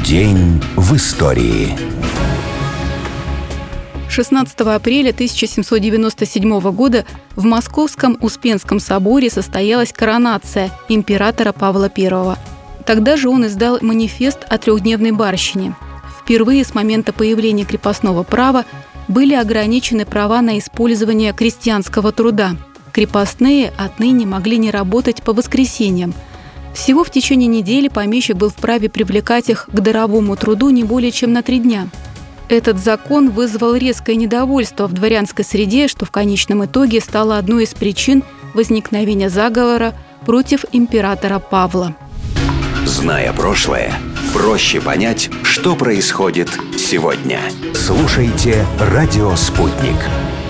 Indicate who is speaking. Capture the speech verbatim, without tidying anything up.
Speaker 1: День в истории.
Speaker 2: шестнадцатого апреля тысяча семьсот девяносто седьмого года в Московском Успенском соборе состоялась коронация императора Павла Первого. Тогда же он издал манифест о трехдневной барщине. Впервые с момента появления крепостного права были ограничены права на использование крестьянского труда. Крепостные отныне могли не работать по воскресеньям. Всего в течение недели помещик был вправе привлекать их к даровому труду не более чем на три дня. Этот закон вызвал резкое недовольство в дворянской среде, что в конечном итоге стало одной из причин возникновения заговора против императора Павла.
Speaker 1: Зная прошлое, проще понять, что происходит сегодня. Слушайте «Радио Спутник».